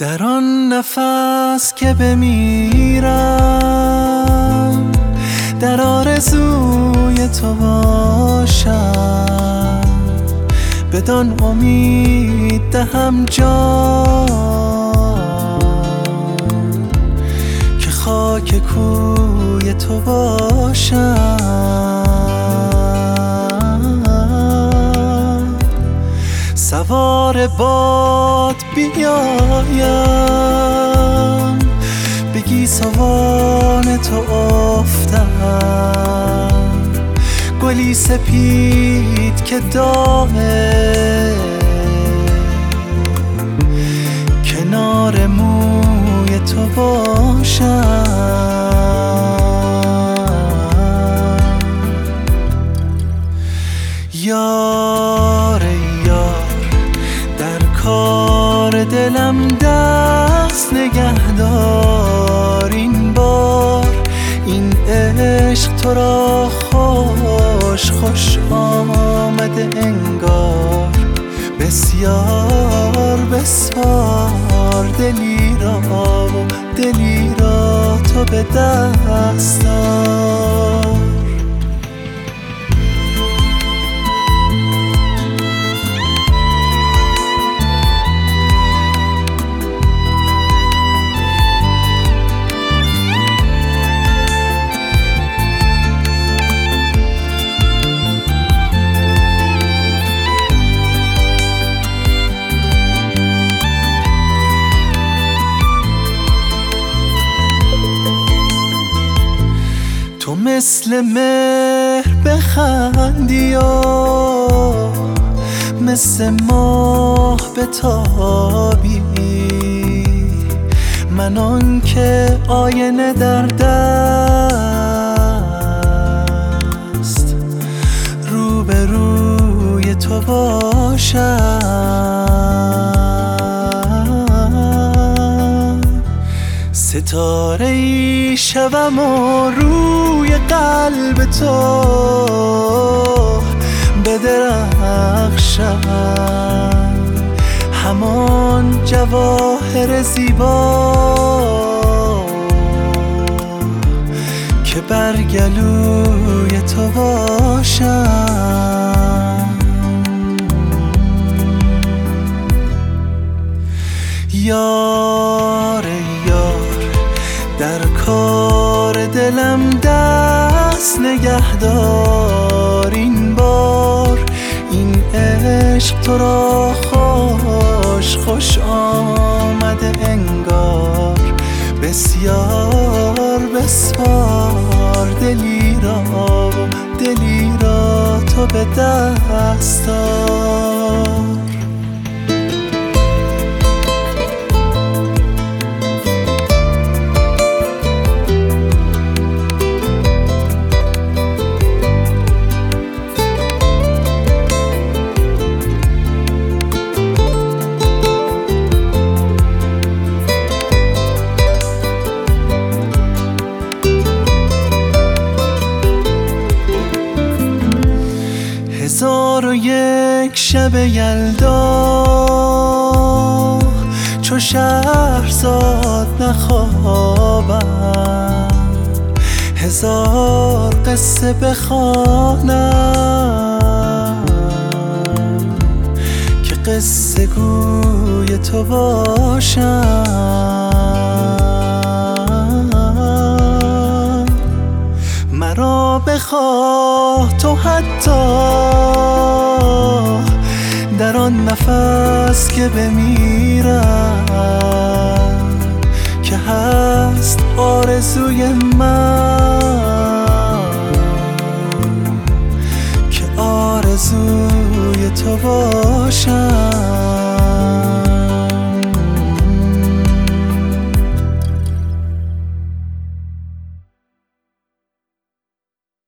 در آن نفس که بمیرم در آرزوی تو باشم، بدان امید دهم جان که خاک کوی تو باشم. سوار باد بیایم بگی سوان تو افتم، گلی سپید که دامه کنار موی تو باشم. یار در کار دلم دست نگهدار، این بار این عشق تو را خوش خوش آمده انگار. بسیار بسپار دلی را و دلی را تو به دست دار. تو مثل مهر بخندی و مثل ماه بتابی، من آن که آینه در دست روبروی تو باشم. ستاره ای شوم و روی قلب تو بدرخشم، همان جواهر زیبا که بر گلوی تو باشم. یار در کار دلم دست نگهدار، این بار این عشق تو را خوش خوش آمده انگار. بسیار بسپار دلی را و دلی را تو به دست دار. هزار و یک شب یلدا چو شهرزاد نخوابم، هزار قصه بخوانم که قصه گوی تو باشم. مرا بخواه تو حتی در آن نفس که بمیرم، که هست آرزوی من